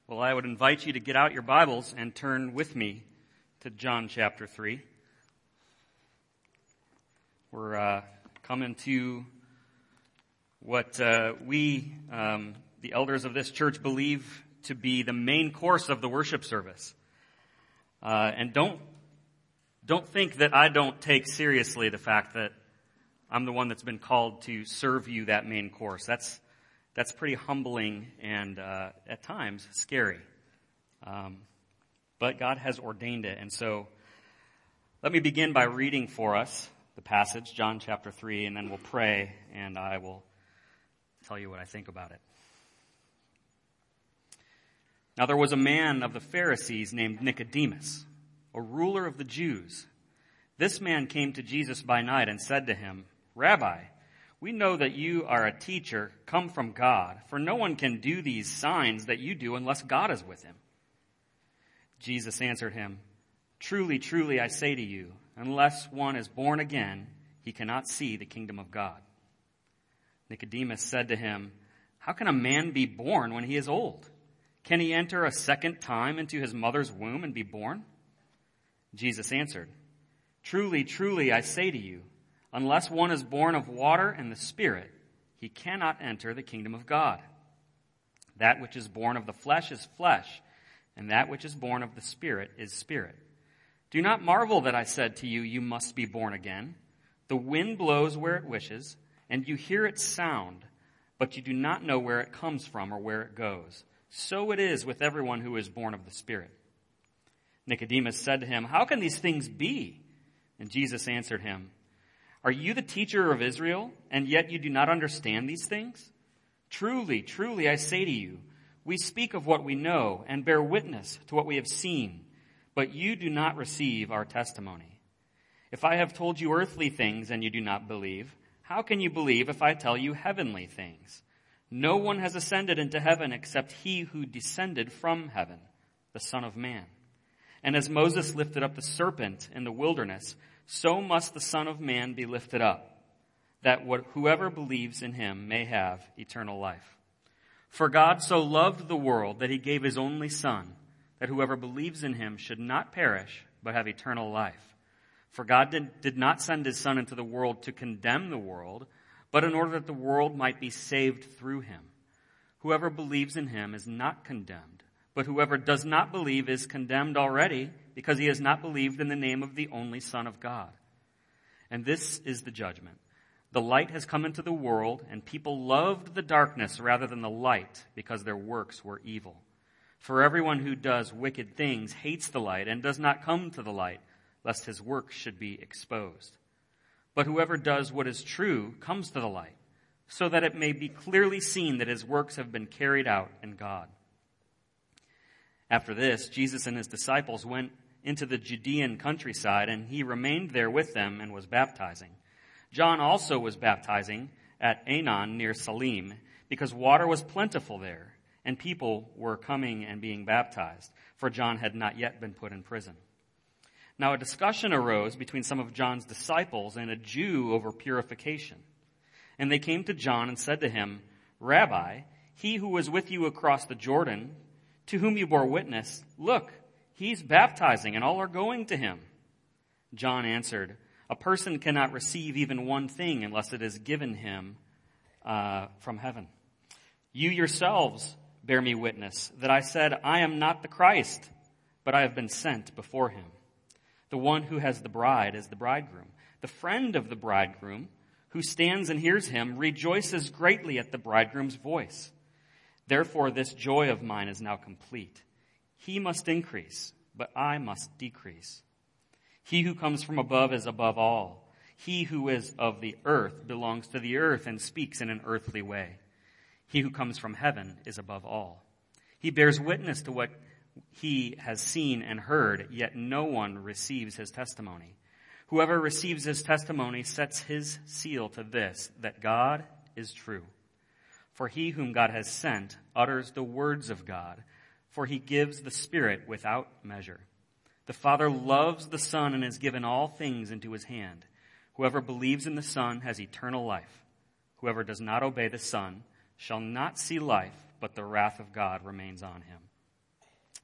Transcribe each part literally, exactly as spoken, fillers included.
Well, I would invite you to get out your Bibles and turn with me to John chapter three. We're uh, coming to what uh, we, um, the elders of this church, believe to be the main course of the worship service. Uh, and don't don't think that I don't take seriously the fact that I'm the one that's been called to serve you that main course. That's That's pretty humbling and uh, at times scary. Um, but God has ordained it. And so let me begin by reading for us the passage, John chapter three, and then we'll pray and I will tell you what I think about it. Now there was a man of the Pharisees named Nicodemus, a ruler of the Jews. This man came to Jesus by night and said to him, "Rabbi, we know that you are a teacher come from God, for no one can do these signs that you do unless God is with him." Jesus answered him, "Truly, truly, I say to you, unless one is born again, he cannot see the kingdom of God." Nicodemus said to him, "How can a man be born when he is old? Can he enter a second time into his mother's womb and be born?" Jesus answered, "Truly, truly, I say to you, unless one is born of water and the Spirit, he cannot enter the kingdom of God. That which is born of the flesh is flesh, and that which is born of the Spirit is spirit. Do not marvel that I said to you, you must be born again. The wind blows where it wishes, and you hear its sound, but you do not know where it comes from or where it goes. So it is with everyone who is born of the Spirit." Nicodemus said to him, "How can these things be?" And Jesus answered him, "Are you the teacher of Israel, and yet you do not understand these things? Truly, truly, I say to you, we speak of what we know and bear witness to what we have seen, but you do not receive our testimony. If I have told you earthly things and you do not believe, how can you believe if I tell you heavenly things? No one has ascended into heaven except he who descended from heaven, the Son of Man. And as Moses lifted up the serpent in the wilderness, so must the Son of Man be lifted up, that what, whoever believes in him may have eternal life. For God so loved the world that he gave his only Son, that whoever believes in him should not perish, but have eternal life. For God did, did not send his Son into the world to condemn the world, but in order that the world might be saved through him. Whoever believes in him is not condemned, but whoever does not believe is condemned already, because he has not believed in the name of the only Son of God. And this is the judgment. The light has come into the world, and people loved the darkness rather than the light, because their works were evil. For everyone who does wicked things hates the light and does not come to the light, lest his works should be exposed. But whoever does what is true comes to the light, so that it may be clearly seen that his works have been carried out in God." After this, Jesus and his disciples went into the Judean countryside, and he remained there with them and was baptizing. John also was baptizing at Aenon near Salim, because water was plentiful there, and people were coming and being baptized, for John had not yet been put in prison. Now a discussion arose between some of John's disciples and a Jew over purification. And they came to John and said to him, "Rabbi, he who was with you across the Jordan, to whom you bore witness, look, he's baptizing, and all are going to him." John answered, "A person cannot receive even one thing unless it is given him uh, from heaven. You yourselves bear me witness that I said, I am not the Christ, but I have been sent before him. The one who has the bride is the bridegroom. The friend of the bridegroom, who stands and hears him, rejoices greatly at the bridegroom's voice. Therefore, this joy of mine is now complete. He must increase, but I must decrease. He who comes from above is above all. He who is of the earth belongs to the earth and speaks in an earthly way. He who comes from heaven is above all. He bears witness to what he has seen and heard, yet no one receives his testimony. Whoever receives his testimony sets his seal to this, that God is true. For he whom God has sent utters the words of God, for he gives the Spirit without measure. The Father loves the Son and has given all things into his hand. Whoever believes in the Son has eternal life. Whoever does not obey the Son shall not see life, but the wrath of God remains on him."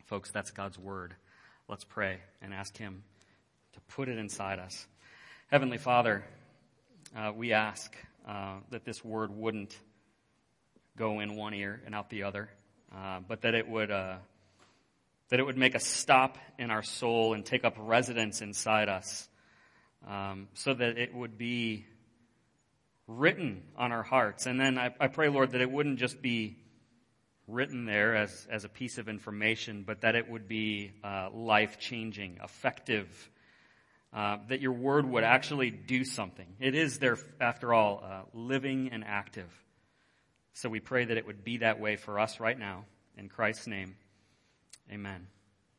Folks, that's God's word. Let's pray and ask him to put it inside us. Heavenly Father, uh, we ask uh, that this word wouldn't go in one ear and out the other, uh, but that it would uh, that it would make a stop in our soul and take up residence inside us, um, so that it would be written on our hearts. And then I, I pray, Lord, that it wouldn't just be written there as, as a piece of information, but that it would be uh, life-changing, effective, uh, that your word would actually do something. It is there, after all, uh, living and active. So we pray that it would be that way for us right now. In Christ's name, amen.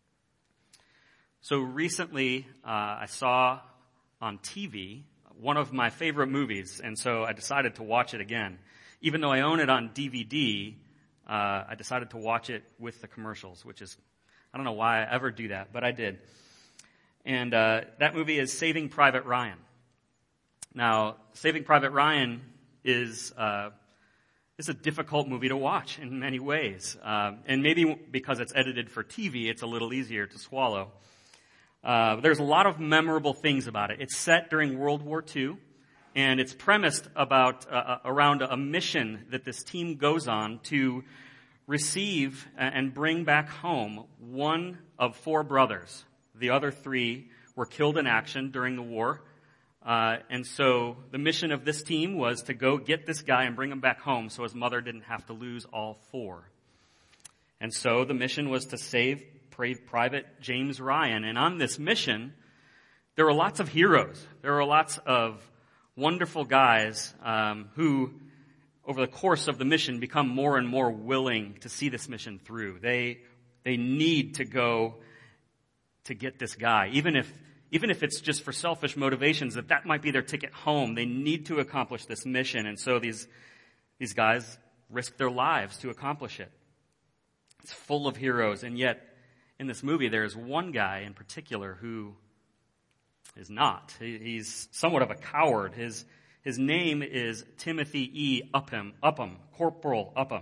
So recently, uh, I saw on T V one of my favorite movies, and so I decided to watch it again. Even though I own it on D V D, uh, I decided to watch it with the commercials, which is, I don't know why I ever do that, but I did. And uh, that movie is Saving Private Ryan. Now, Saving Private Ryan is uh, is a difficult movie to watch in many ways. Uh, and maybe because it's edited for T V, it's a little easier to swallow. Uh, there's a lot of memorable things about it. It's set during World War Two, and it's premised about uh, around a mission that this team goes on to receive and bring back home one of four brothers. The other three were killed in action during the war, uh, and so the mission of this team was to go get this guy and bring him back home so his mother didn't have to lose all four. And so the mission was to save Private James Ryan. And on this mission, there were lots of heroes. There were lots of wonderful guys um, who, over the course of the mission, become more and more willing to see this mission through. They they need to go to get this guy, even if even if it's just for selfish motivations, that that might be their ticket home. They need to accomplish this mission, and so these these guys risk their lives to accomplish it. It's full of heroes, and yet in this movie, there's one guy in particular who is not. He, he's somewhat of a coward. His his name is Timothy E. Upham, Upham, Corporal Upham.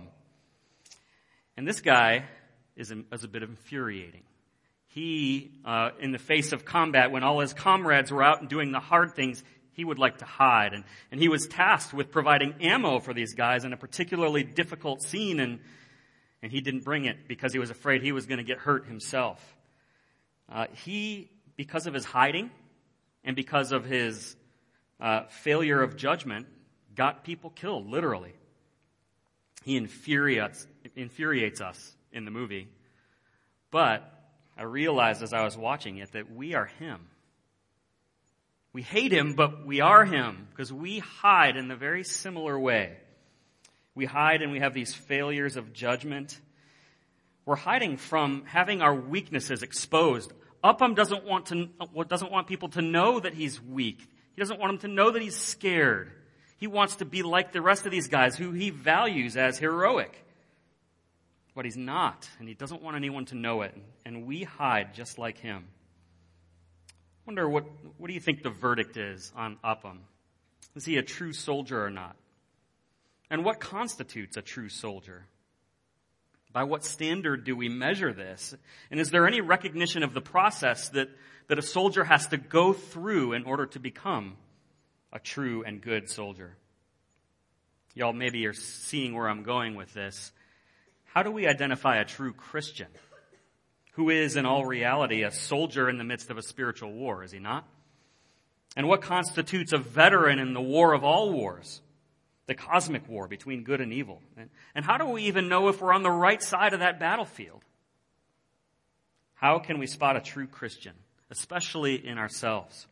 And this guy is a, is a bit infuriating. He, uh, in the face of combat, when all his comrades were out and doing the hard things, he would like to hide. And, and he was tasked with providing ammo for these guys in a particularly difficult scene, and And he didn't bring it because he was afraid he was going to get hurt himself. Uh, he, because of his hiding and because of his uh, failure of judgment, got people killed, literally. He infuriates, infuriates us in the movie. But I realized as I was watching it that we are him. We hate him, but we are him because we hide in the very similar way. We hide and we have these failures of judgment. We're hiding from having our weaknesses exposed. Upham doesn't want to doesn't want people to know that he's weak. He doesn't want them to know that he's scared. He wants to be like the rest of these guys who he values as heroic. But he's not, and he doesn't want anyone to know it. And we hide just like him. I wonder what what do you think the verdict is on Upham? Is he a true soldier or not? And what constitutes a true soldier? By what standard do we measure this? And is there any recognition of the process that, that a soldier has to go through in order to become a true and good soldier? Y'all maybe are seeing where I'm going with this. How do we identify a true Christian who is in all reality a soldier in the midst of a spiritual war, is he not? And what constitutes a veteran in the war of all wars? The cosmic war between good and evil. And, and how do we even know if we're on the right side of that battlefield? How can we spot a true Christian, especially in ourselves?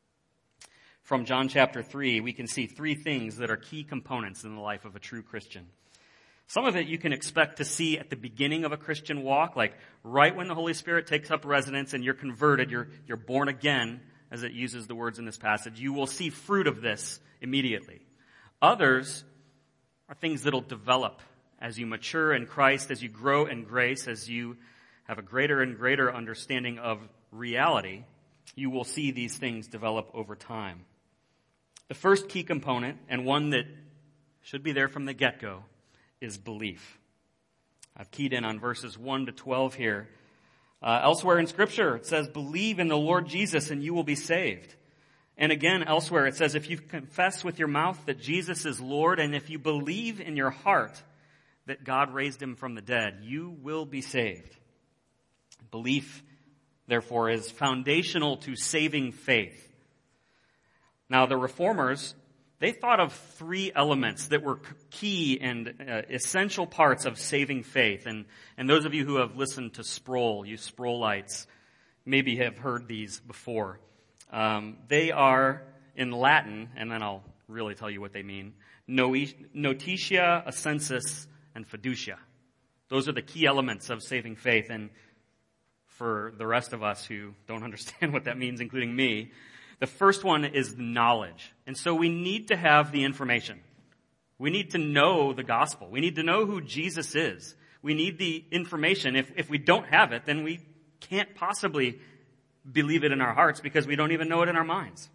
From John chapter three, we can see three things that are key components in the life of a true Christian. Some of it you can expect to see at the beginning of a Christian walk, like right when the Holy Spirit takes up residence and you're converted, you're, you're born again, as it uses the words in this passage. You will see fruit of this immediately. Others are things that'll develop as you mature in Christ, as you grow in grace, as you have a greater and greater understanding of reality. You will see these things develop over time. The first key component, and one that should be there from the get-go, is belief. I've keyed in on verses one to twelve here. Uh, elsewhere in Scripture, it says, believe in the Lord Jesus and you will be saved. And again, elsewhere, it says, if you confess with your mouth that Jesus is Lord, and if you believe in your heart that God raised him from the dead, you will be saved. Belief, therefore, is foundational to saving faith. Now, the Reformers, they thought of three elements that were key and uh, essential parts of saving faith. And, and those of you who have listened to Sproul, you Sproullites, maybe have heard these before. Um, they are, in Latin, and then I'll really tell you what they mean, notitia, assensus, and fiducia. Those are the key elements of saving faith. And for the rest of us who don't understand what that means, including me, the first one is knowledge. And so we need to have the information. We need to know the gospel. We need to know who Jesus is. We need the information. If, if we don't have it, then we can't possibly believe it in our hearts because we don't even know it in our minds.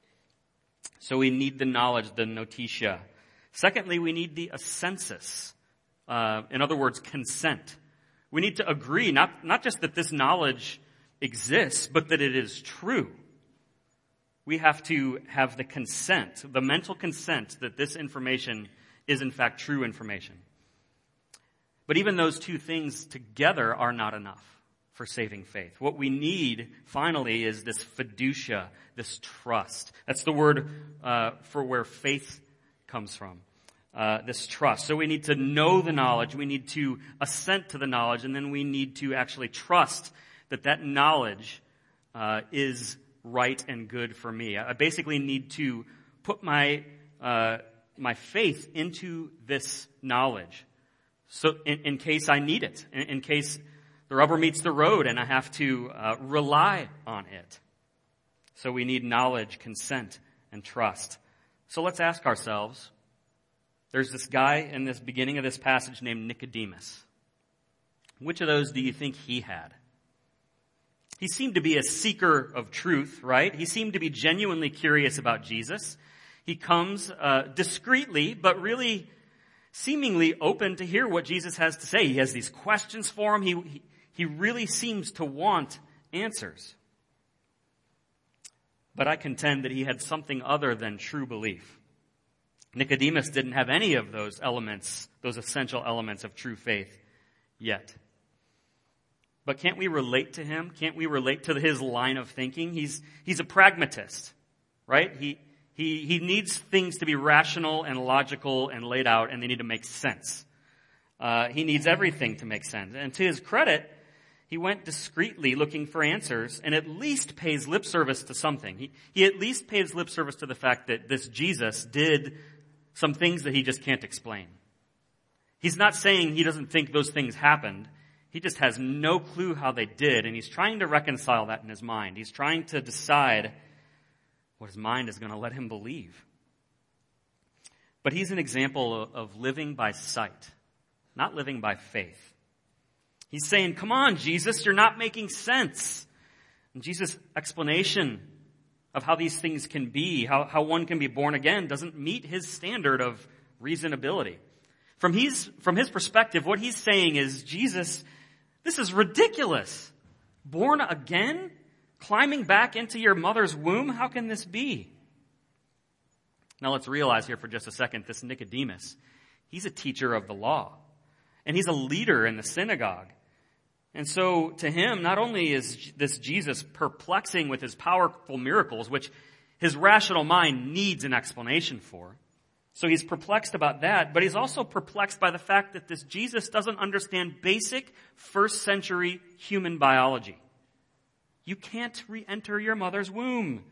So we need the knowledge, the notitia. Secondly, we need the assensus. Uh, in other words, consent. We need to agree, not, not just that this knowledge exists, but that it is true. We have to have the consent, the mental consent that this information is in fact true information. But even those two things together are not enough for saving faith. What we need, finally, is this fiducia, this trust. That's the word uh, for where faith comes from, uh, this trust. So we need to know the knowledge, we need to assent to the knowledge, and then we need to actually trust that that knowledge uh, is right and good for me. I basically need to put my uh, my faith into this knowledge, so in, in case I need it, in, in case the rubber meets the road and I have to uh, rely on it. So we need knowledge, consent, and trust. So let's ask ourselves, there's this guy in this beginning of this passage named Nicodemus. Which of those do you think he had? He seemed to be a seeker of truth, right? He seemed to be genuinely curious about Jesus. He comes uh, discreetly, but really seemingly open to hear what Jesus has to say. He has these questions for him. He, he, he really seems to want answers. But I contend that he had something other than true belief. Nicodemus didn't have any of those elements, those essential elements of true faith yet. But can't we relate to him? Can't we relate to his line of thinking? He's, he's a pragmatist, right? He, he, he needs things to be rational and logical and laid out, and they need to make sense. Uh, he needs everything to make sense. And to his credit, he went discreetly looking for answers and at least pays lip service to something. He, he at least pays lip service to the fact that this Jesus did some things that he just can't explain. He's not saying he doesn't think those things happened. He just has no clue how they did, and he's trying to reconcile that in his mind. He's trying to decide what his mind is going to let him believe. But he's an example of living by sight, not living by faith. He's saying, come on, Jesus, you're not making sense. And Jesus' explanation of how these things can be, how, how one can be born again, doesn't meet his standard of reasonability. From his, from his perspective, what he's saying is, Jesus, this is ridiculous. Born again? Climbing back into your mother's womb? How can this be? Now let's realize here for just a second, this Nicodemus, he's a teacher of the law. And he's a leader in the synagogue. And so to him, not only is this Jesus perplexing with his powerful miracles, which his rational mind needs an explanation for. So he's perplexed about that, but he's also perplexed by the fact that this Jesus doesn't understand basic first century human biology. You can't re-enter your mother's womb.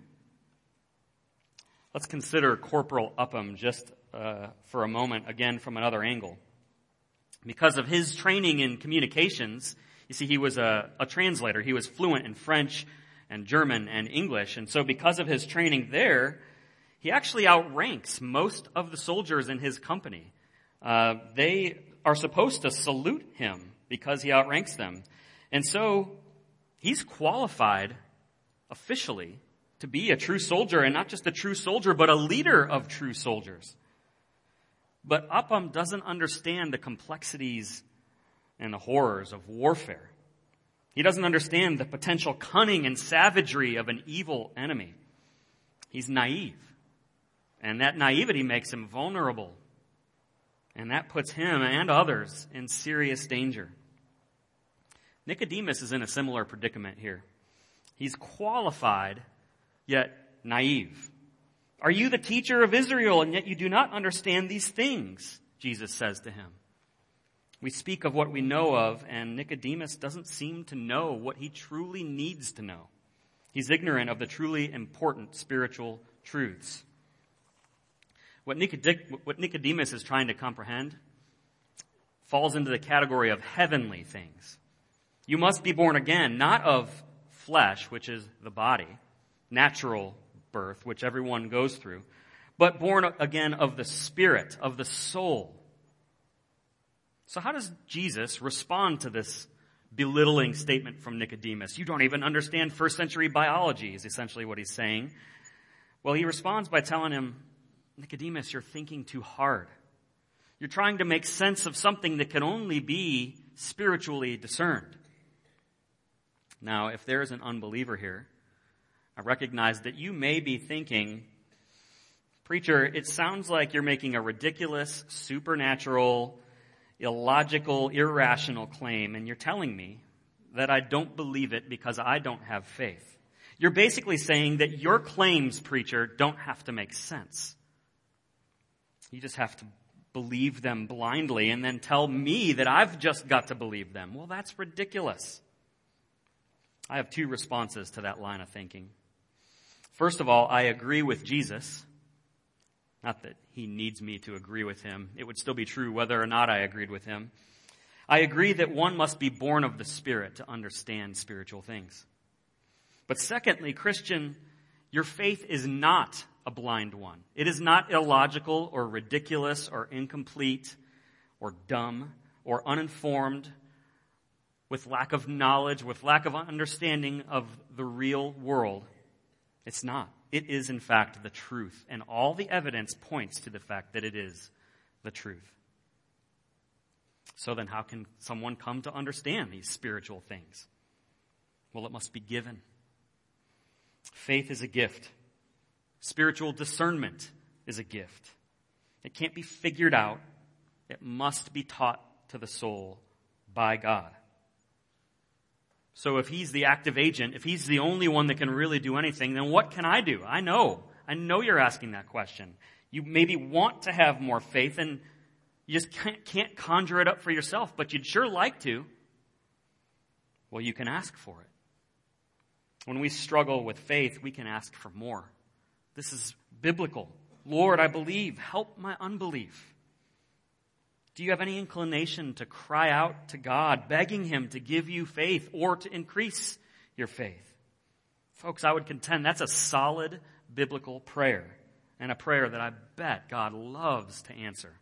Let's consider Corporal Upham just uh, for a moment, again from another angle. Because of his training in communications, you see, he was a, a translator. He was fluent in French and German and English. And so because of his training there, he actually outranks most of the soldiers in his company. Uh, they are supposed to salute him because he outranks them. And so he's qualified officially to be a true soldier, and not just a true soldier, but a leader of true soldiers. But Upham doesn't understand the complexities and the horrors of warfare. He doesn't understand the potential cunning and savagery of an evil enemy. He's naive. And that naivety makes him vulnerable. And that puts him and others in serious danger. Nicodemus is in a similar predicament here. He's qualified, yet naive. Are you the teacher of Israel, and yet you do not understand these things? Jesus says to him. We speak of what we know of, and Nicodemus doesn't seem to know what he truly needs to know. He's ignorant of the truly important spiritual truths. What Nicodemus is trying to comprehend falls into the category of heavenly things. You must be born again, not of flesh, which is the body, natural birth, which everyone goes through, but born again of the Spirit, of the soul. So how does Jesus respond to this belittling statement from Nicodemus? You don't even understand first century biology, is essentially what he's saying. Well, he responds by telling him, Nicodemus, you're thinking too hard. You're trying to make sense of something that can only be spiritually discerned. Now, if there is an unbeliever here, I recognize that you may be thinking, preacher, it sounds like you're making a ridiculous, supernatural, illogical, irrational claim, and you're telling me that I don't believe it because I don't have faith. You're basically saying that your claims, preacher, don't have to make sense. You just have to believe them blindly and then tell me that I've just got to believe them. Well, that's ridiculous. I have two responses to that line of thinking. First of all, I agree with Jesus. Not that he needs me to agree with him. It would still be true whether or not I agreed with him. I agree that one must be born of the Spirit to understand spiritual things. But secondly, Christian, your faith is not a blind one. It is not illogical or ridiculous or incomplete or dumb or uninformed, with lack of knowledge, with lack of understanding of the real world. It's not. It is, in fact, the truth. And all the evidence points to the fact that it is the truth. So then how can someone come to understand these spiritual things? Well, it must be given. Faith is a gift. Spiritual discernment is a gift. It can't be figured out. It must be taught to the soul by God. So if he's the active agent, if he's the only one that can really do anything, then what can I do? I know. I know you're asking that question. You maybe want to have more faith and you just can't, can't conjure it up for yourself, but you'd sure like to. Well, you can ask for it. When we struggle with faith, we can ask for more. This is biblical. Lord, I believe. Help my unbelief. Do you have any inclination to cry out to God, begging him to give you faith or to increase your faith? Folks, I would contend that's a solid biblical prayer, and a prayer that I bet God loves to answer.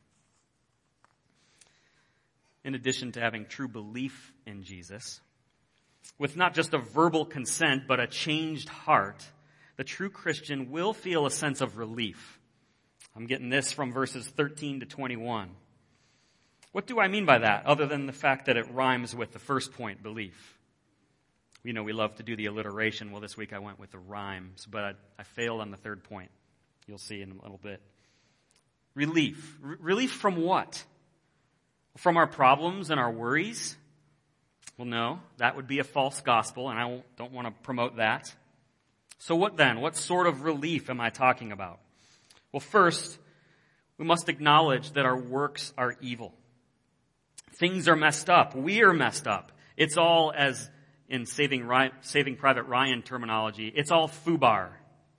In addition to having true belief in Jesus, with not just a verbal consent, but a changed heart, the true Christian will feel a sense of relief. I'm getting this from verses thirteen to twenty-one. What do I mean by that, other than the fact that it rhymes with the first point, belief? You know, we love to do the alliteration. Well, this week I went with the rhymes, but I, I failed on the third point. You'll see in a little bit. Relief. R- relief from what? From our problems and our worries? Well, no, that would be a false gospel, and I won't, don't want to promote that. So what then? What sort of relief am I talking about? Well, first, we must acknowledge that our works are evil. Things are messed up. We are messed up. It's all, as in Saving, Ryan, Saving Private Ryan terminology, it's all foobar.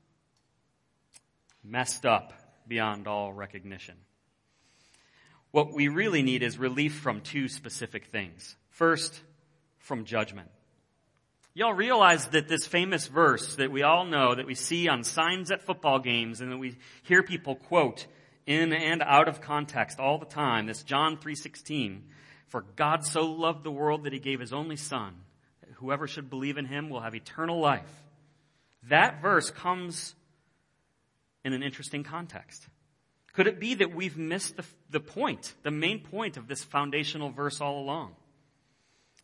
Messed up beyond all recognition. What we really need is relief from two specific things. First, from judgment. Y'all realize that this famous verse that we all know, that we see on signs at football games and that we hear people quote in and out of context all the time, this John three sixteen, for God so loved the world that he gave his only son, that whoever should believe in him will have eternal life. That verse comes in an interesting context. Could it be that we've missed the, the point, the main point of this foundational verse all along?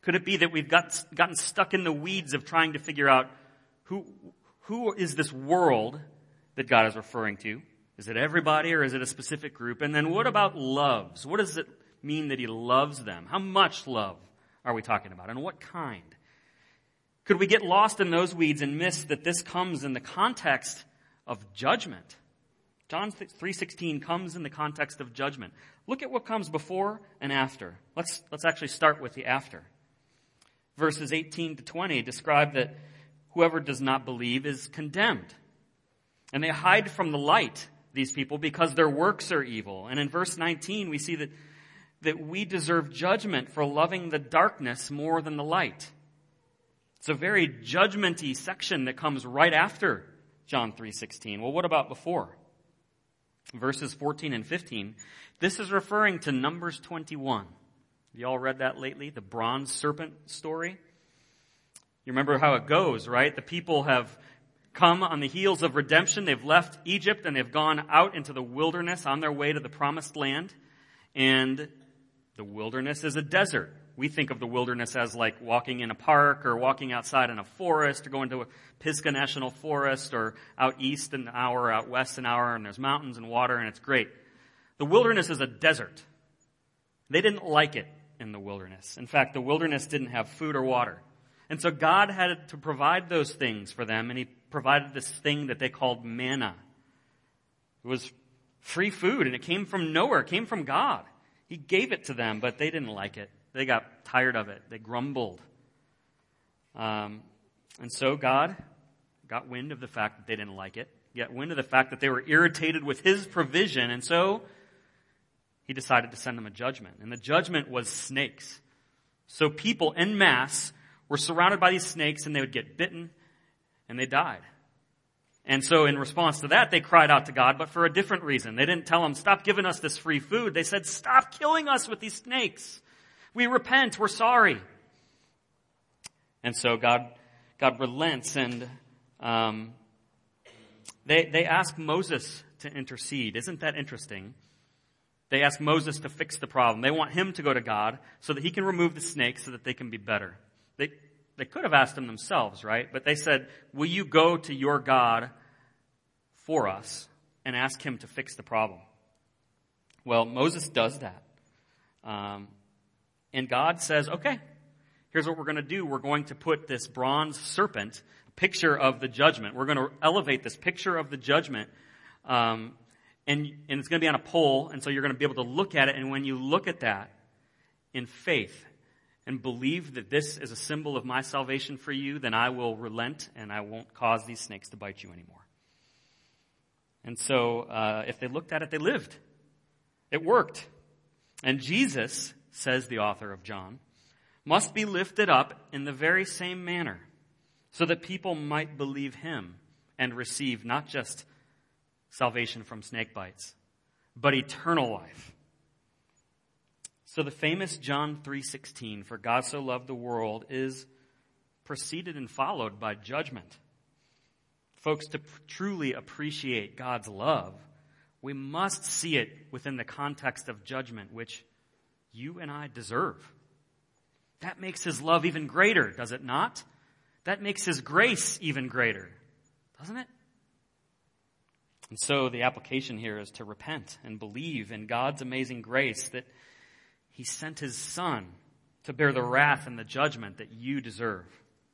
Could it be that we've got, gotten stuck in the weeds of trying to figure out who, who is this world that God is referring to? Is it everybody or is it a specific group? And then what about loves? What does it mean that he loves them? How much love are we talking about? And what kind? Could we get lost in those weeds and miss that this comes in the context of judgment? John three sixteen comes in the context of judgment. Look at what comes before and after. Let's, let's actually start with the after. Verses eighteen to twenty describe that whoever does not believe is condemned. And they hide from the light, these people, because their works are evil. And in verse nineteen, we see that, that we deserve judgment for loving the darkness more than the light. It's a very judgmenty section that comes right after John three sixteen. Well, what about before? Verses fourteen and fifteen. This is referring to Numbers twenty-one. You all read that lately? The bronze serpent story? You remember how it goes, right? The people have come on the heels of redemption. They've left Egypt and they've gone out into the wilderness on their way to the promised land. And the wilderness is a desert. We think of the wilderness as like walking in a park or walking outside in a forest or going to a Pisgah National Forest or out east an hour, out west an hour, and there's mountains and water and it's great. The wilderness is a desert. They didn't like it in the wilderness. In fact, the wilderness didn't have food or water. And so God had to provide those things for them, and he provided this thing that they called manna. It was free food, and it came from nowhere. It came from God. He gave it to them, but they didn't like it. They got tired of it. They grumbled. Um, and so God got wind of the fact that they didn't like it. He got wind of the fact that they were irritated with his provision. And so he decided to send them a judgment. And the judgment was snakes. So people en masse were surrounded by these snakes and they would get bitten and they died. And so in response to that, they cried out to God, but for a different reason. They didn't tell him, stop giving us this free food. They said, stop killing us with these snakes. We repent. We're sorry. And so God, God relents, and um, they they ask Moses to intercede. Isn't that interesting? They ask Moses to fix the problem. They want him to go to God so that he can remove the snakes so that they can be better. They they could have asked him themselves, right? But they said, "Will you go to your God for us and ask him to fix the problem?" Well, Moses does that. Um, And God says, okay, here's what we're going to do. We're going to put this bronze serpent, picture of the judgment. We're going to elevate this picture of the judgment, um, and, and it's going to be on a pole, and so you're going to be able to look at it, and when you look at that in faith and believe that this is a symbol of my salvation for you, then I will relent, and I won't cause these snakes to bite you anymore. And so uh, if they looked at it, they lived. It worked. And Jesus, says the author of John, must be lifted up in the very same manner so that people might believe him and receive not just salvation from snake bites, but eternal life. So the famous John three sixteen, for God so loved the world, is preceded and followed by judgment. Folks, to pr- truly appreciate God's love, we must see it within the context of judgment, which you and I deserve. That makes his love even greater, does it not? That makes his grace even greater, doesn't it? And so the application here is to repent and believe in God's amazing grace that he sent his son to bear the wrath and the judgment that you deserve.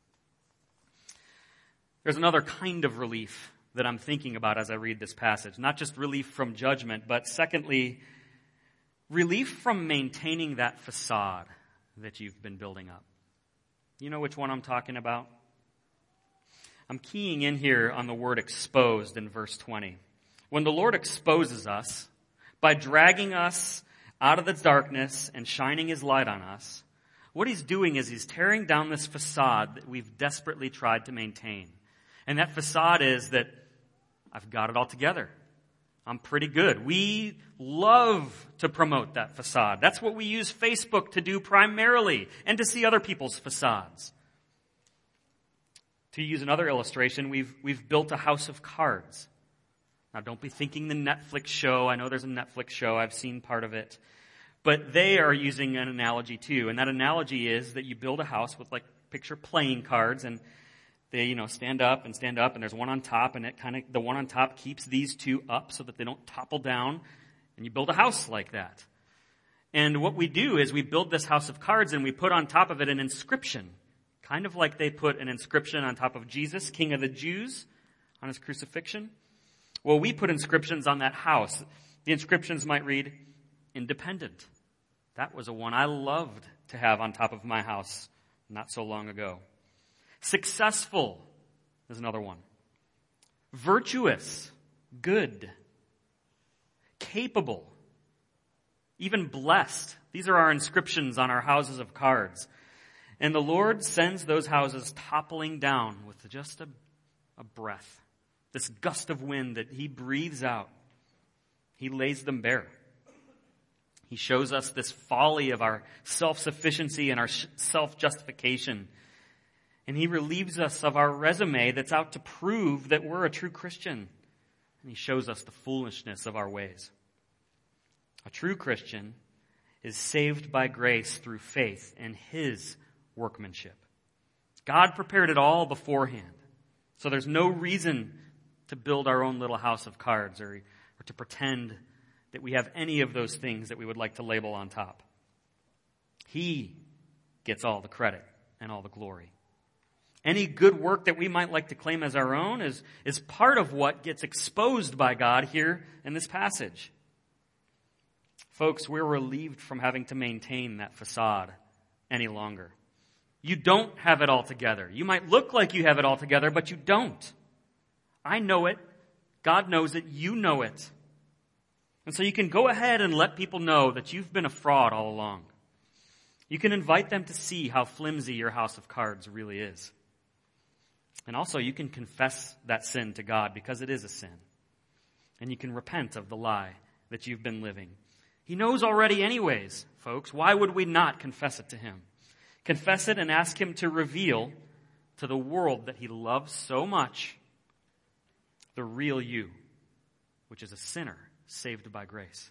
There's another kind of relief that I'm thinking about as I read this passage. Not just relief from judgment, but secondly, relief from maintaining that facade that you've been building up. You know which one I'm talking about? I'm keying in here on the word exposed in verse twenty. When the Lord exposes us by dragging us out of the darkness and shining his light on us, what he's doing is he's tearing down this facade that we've desperately tried to maintain. And that facade is that I've got it all together. I'm pretty good. We love to promote that facade. That's what we use Facebook to do primarily, and to see other people's facades. To use another illustration, we've we've built a house of cards. Now, don't be thinking the Netflix show. I know there's a Netflix show. I've seen part of it. But they are using an analogy too. And that analogy is that you build a house with, like, picture playing cards, and they, you know, stand up and stand up, and there's one on top, and it kind of, the one on top keeps these two up so that they don't topple down. And you build a house like that. And what we do is we build this house of cards, and we put on top of it an inscription. Kind of like they put an inscription on top of Jesus, King of the Jews, on his crucifixion. Well, we put inscriptions on that house. The inscriptions might read, independent. That was a one I loved to have on top of my house not so long ago. Successful is another one. Virtuous, good. Capable, even blessed. These are our inscriptions on our houses of cards. And the Lord sends those houses toppling down with just a, a breath. This gust of wind that he breathes out. He lays them bare. He shows us this folly of our self-sufficiency and our self-justification. And he relieves us of our resume that's out to prove that we're a true Christian. And he shows us the foolishness of our ways. A true Christian is saved by grace through faith in his workmanship. God prepared it all beforehand. So there's no reason to build our own little house of cards or, or to pretend that we have any of those things that we would like to label on top. He gets all the credit and all the glory. Any good work that we might like to claim as our own is, is part of what gets exposed by God here in this passage. Folks, we're relieved from having to maintain that facade any longer. You don't have it all together. You might look like you have it all together, but you don't. I know it. God knows it. You know it. And so you can go ahead and let people know that you've been a fraud all along. You can invite them to see how flimsy your house of cards really is. And also you can confess that sin to God because it is a sin. And you can repent of the lie that you've been living. He knows already anyways, folks. Why would we not confess it to him? Confess it and ask him to reveal to the world that he loves so much the real you, which is a sinner saved by grace.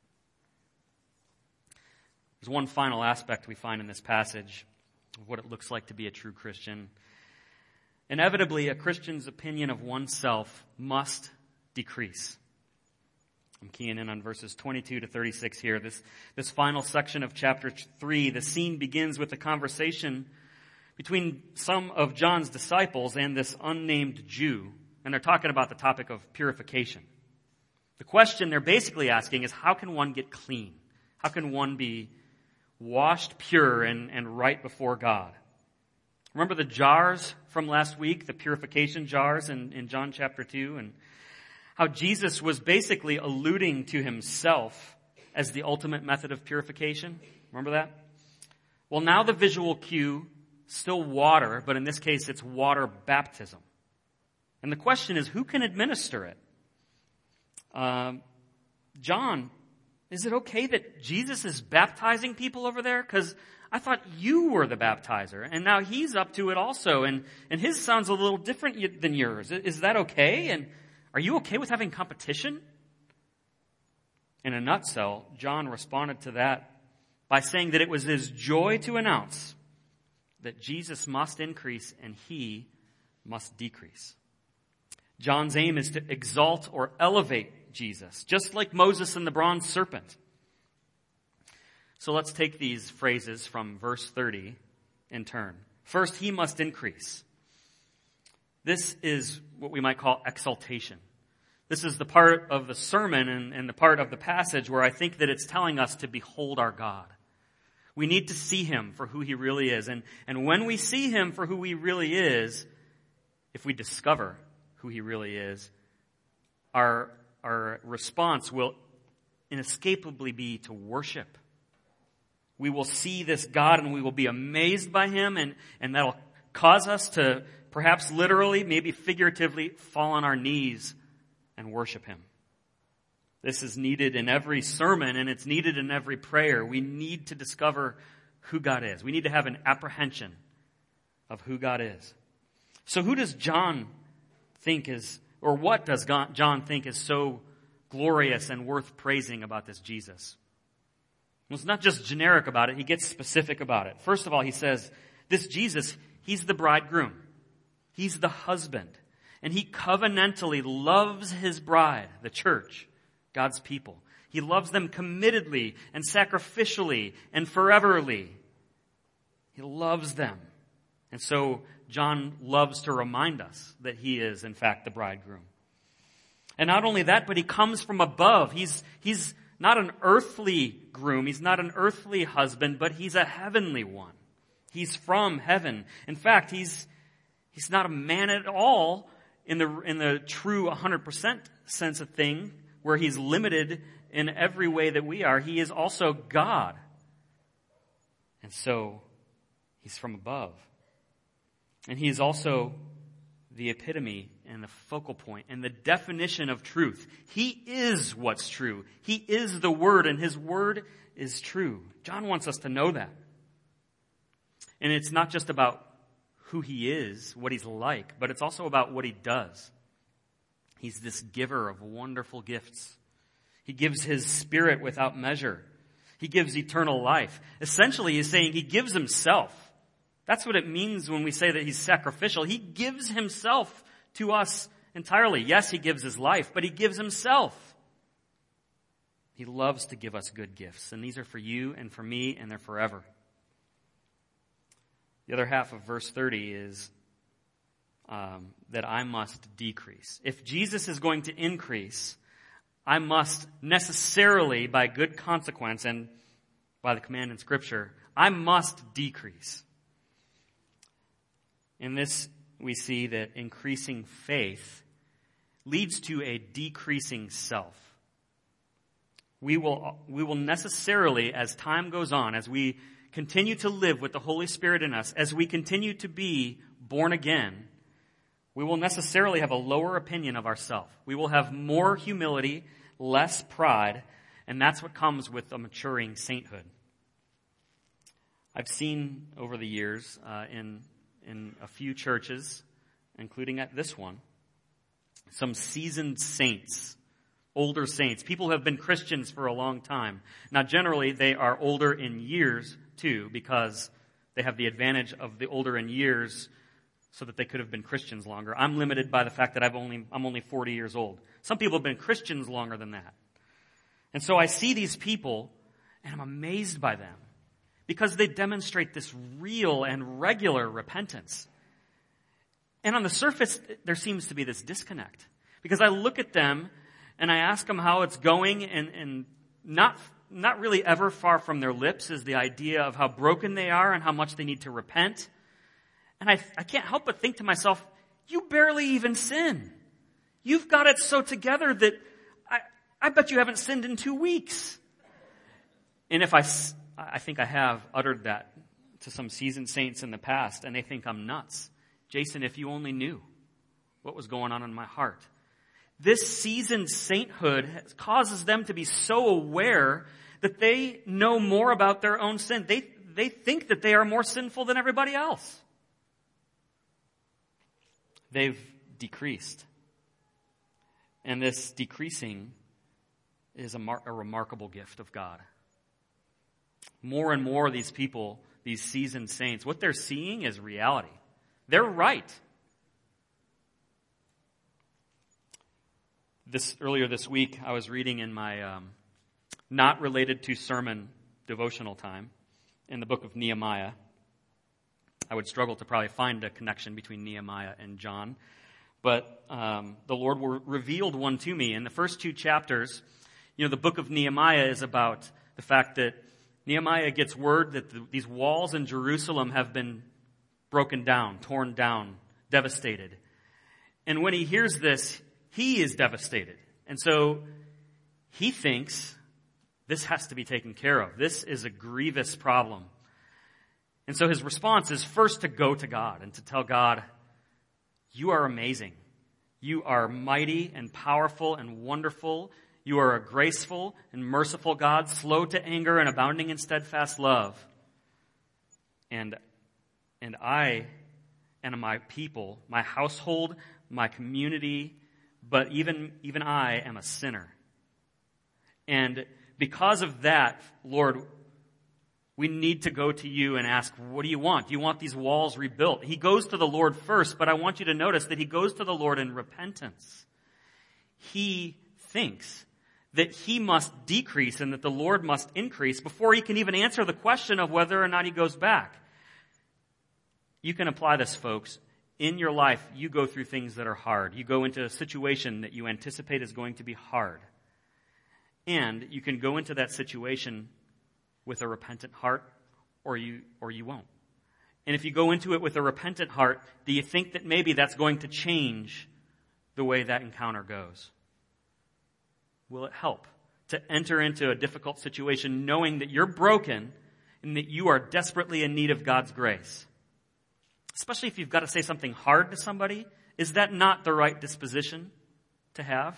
There's one final aspect we find in this passage of what it looks like to be a true Christian. Inevitably, a Christian's opinion of oneself must decrease. I'm keying in on verses twenty-two to thirty-six here. This, this final section of chapter three, the scene begins with a conversation between some of John's disciples and this unnamed Jew. And they're talking about the topic of purification. The question they're basically asking is, how can one get clean? How can one be washed pure and, and right before God? Remember the jars from last week, the purification jars in, in John chapter two, and how Jesus was basically alluding to himself as the ultimate method of purification. Remember that? Well, now the visual cue, still water, but in this case it's water baptism. And the question is, who can administer it? Um, John, is it okay that Jesus is baptizing people over there? Because I thought you were the baptizer, and now he's up to it also, and, and his sounds a little different than yours. Is that okay? And are you okay with having competition? In a nutshell, John responded to that by saying that it was his joy to announce that Jesus must increase and he must decrease. John's aim is to exalt or elevate Jesus, just like Moses and the bronze serpent. So let's take these phrases from verse thirty in turn. First, he must increase. This is what we might call exaltation. This is the part of the sermon and, and the part of the passage where I think that it's telling us to behold our God. We need to see him for who he really is. And, and when we see him for who he really is, if we discover who he really is, our, our response will inescapably be to worship. We will see this God and we will be amazed by him, and, and that'll cause us to perhaps literally, maybe figuratively, fall on our knees and worship him. This is needed in every sermon, and it's needed in every prayer. We need to discover who God is. We need to have an apprehension of who God is. So who does John think is, or what does John think is so glorious and worth praising about this Jesus? Well, it's not just generic about it. He gets specific about it. First of all, he says, this Jesus, he's the bridegroom. He's the husband. And he covenantally loves his bride, the church, God's people. He loves them committedly and sacrificially and foreverly. He loves them. And so John loves to remind us that he is, in fact, the bridegroom. And not only that, but he comes from above. He's, he's not an earthly groom. He's not an earthly husband, but he's a heavenly one. He's from heaven. In fact, he's, he's not a man at all in the, in the true one hundred percent sense of thing, where he's limited in every way that we are. He is also God. And so, he's from above. And he is also the epitome and the focal point and the definition of truth. He is what's true. He is the Word, and his Word is true. John wants us to know that. And it's not just about who he is, what he's like, but it's also about what he does. He's this giver of wonderful gifts. He gives his Spirit without measure. He gives eternal life. Essentially, he's saying he gives himself. That's what it means when we say that he's sacrificial. He gives himself to us entirely. Yes, he gives his life, but he gives himself. He loves to give us good gifts, and these are for you and for me, and they're forever. The other half of verse thirty is um, that I must decrease. If Jesus is going to increase, I must necessarily, by good consequence and by the command in Scripture, I must decrease. In this, we see that increasing faith leads to a decreasing self. We will, we will necessarily, as time goes on, as we continue to live with the Holy Spirit in us, as we continue to be born again, we will necessarily have a lower opinion of ourselves. We will have more humility, less pride, and that's what comes with a maturing sainthood. I've seen over the years uh, in in a few churches, including at this one, some seasoned saints, older saints, people who have been Christians for a long time. Now, generally, they are older in years, too, because they have the advantage of the older in years so that they could have been Christians longer. I'm limited by the fact that I've only, I'm only forty years old. Some people have been Christians longer than that. And so I see these people, and I'm amazed by them, because they demonstrate this real and regular repentance. And on the surface, there seems to be this disconnect. Because I look at them, and I ask them how it's going, and, and not, not really ever far from their lips is the idea of how broken they are and how much they need to repent. And I, I can't help but think to myself, you barely even sin. You've got it so together that I, I bet you haven't sinned in two weeks. And if I... I think I have uttered that to some seasoned saints in the past, and they think I'm nuts. Jason, if you only knew what was going on in my heart. This seasoned sainthood causes them to be so aware that they know more about their own sin. They, they think that they are more sinful than everybody else. They've decreased. And this decreasing is a, mar- a remarkable gift of God. More and more of these people, these seasoned saints, what they're seeing is reality. They're right. This earlier this week, I was reading in my um, not related to sermon devotional time in the book of Nehemiah. I would struggle to probably find a connection between Nehemiah and John, but um, the Lord revealed one to me. In the first two chapters, you know, the book of Nehemiah is about the fact that Nehemiah gets word that the, these walls in Jerusalem have been broken down, torn down, devastated. And when he hears this, he is devastated. And so he thinks this has to be taken care of. This is a grievous problem. And so his response is first to go to God and to tell God, you are amazing. You are mighty and powerful and wonderful. You are a graceful and merciful God, slow to anger and abounding in steadfast love. And, and I and my people, my household, my community, but even, even I am a sinner. And because of that, Lord, We need to go to you and ask, what do you want? Do you want these walls rebuilt? He goes to the Lord first, but I want you to notice that he goes to the Lord in repentance. He thinks that he must decrease and that the Lord must increase before he can even answer the question of whether or not he goes back. You can apply this, folks. In your life, you go through things that are hard. You go into a situation that you anticipate is going to be hard. And you can go into that situation with a repentant heart, or you or you won't. And if you go into it with a repentant heart, do you think that maybe that's going to change the way that encounter goes? Will it help to enter into a difficult situation knowing that you're broken and that you are desperately in need of God's grace? Especially if you've got to say something hard to somebody, is that not the right disposition to have?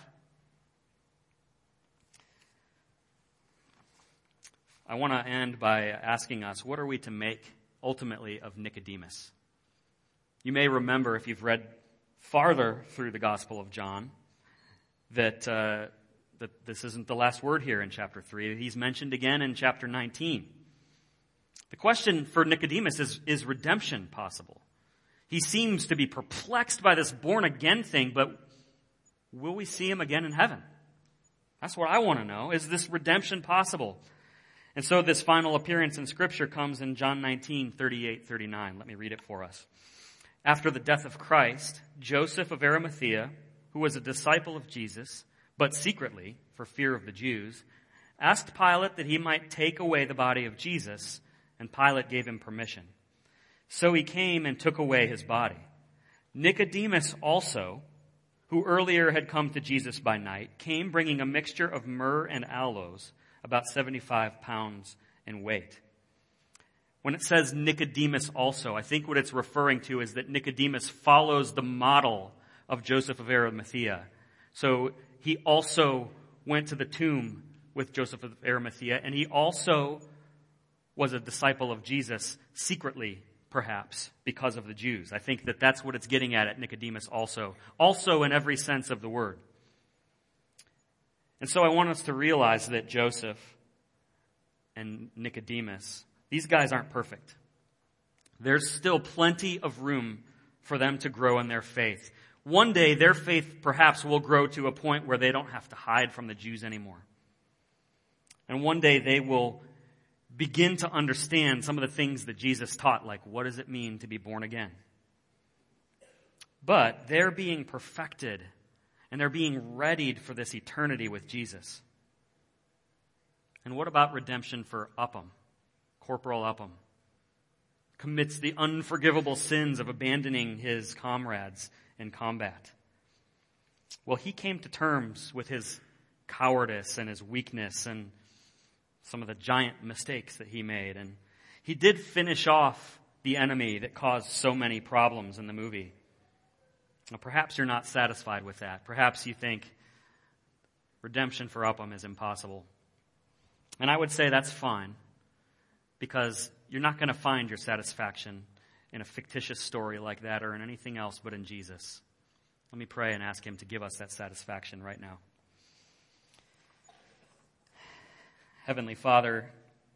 I want to end by asking us, what are we to make ultimately of Nicodemus? You may remember, if you've read farther through the Gospel of John, that, uh, that this isn't the last word here in chapter three. He's mentioned again in chapter nineteen. The question for Nicodemus is, is redemption possible? He seems to be perplexed by this born-again thing, but will we see him again in heaven? That's what I want to know. Is this redemption possible? And so this final appearance in Scripture comes in John nineteen, thirty-eight, thirty-nine. Let me read it for us. After the death of Christ, Joseph of Arimathea, who was a disciple of Jesus, but secretly, for fear of the Jews, asked Pilate that he might take away the body of Jesus, and Pilate gave him permission. So he came and took away his body. Nicodemus also, who earlier had come to Jesus by night, came bringing a mixture of myrrh and aloes, about seventy-five pounds in weight. When it says Nicodemus also, I think what it's referring to is that Nicodemus follows the model of Joseph of Arimathea. So he also went to the tomb with Joseph of Arimathea, and he also was a disciple of Jesus secretly, perhaps, because of the Jews. I think that that's what it's getting at at Nicodemus also. Also in every sense of the word. And so I want us to realize that Joseph and Nicodemus, these guys aren't perfect. There's still plenty of room for them to grow in their faith. One day, their faith perhaps will grow to a point where they don't have to hide from the Jews anymore. And one day they will begin to understand some of the things that Jesus taught, like what does it mean to be born again? But they're being perfected and they're being readied for this eternity with Jesus. And what about redemption for Upham, Corporal Upham? Commits the unforgivable sins of abandoning his comrades in combat. Well, he came to terms with his cowardice and his weakness and some of the giant mistakes that he made. And he did finish off the enemy that caused so many problems in the movie. Now, perhaps you're not satisfied with that. Perhaps you think redemption for Upham is impossible. And I would say that's fine, because you're not going to find your satisfaction in a fictitious story like that or in anything else but in Jesus. Let me pray and ask him to give us that satisfaction right now. Heavenly Father,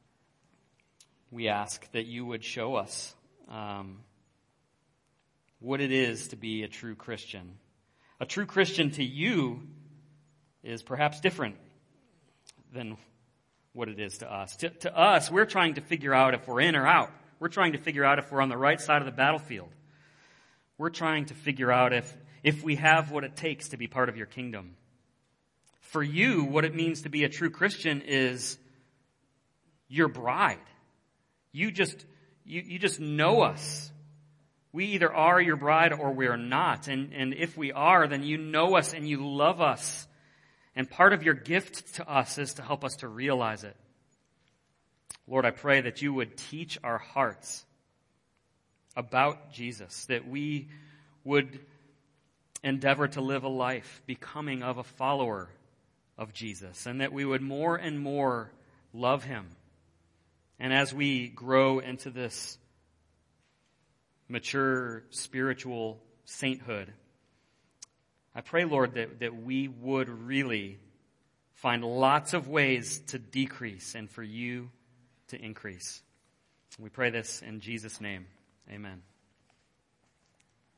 we ask that you would show us um, what it is to be a true Christian. A true Christian to you is perhaps different than what it is to us. To, to us, we're trying to figure out if we're in or out. We're trying to figure out if we're on the right side of the battlefield. We're trying to figure out if, if we have what it takes to be part of your kingdom. For you, what it means to be a true Christian is your bride. You just, you, you just know us. We either are your bride or we are not. And, and if we are, then you know us and you love us. And part of your gift to us is to help us to realize it. Lord, I pray that you would teach our hearts about Jesus, that we would endeavor to live a life becoming of a follower of Jesus, and that we would more and more love him. And as we grow into this mature spiritual sainthood, I pray, Lord, that, that we would really find lots of ways to decrease and for you to increase. We pray this in Jesus' name. Amen.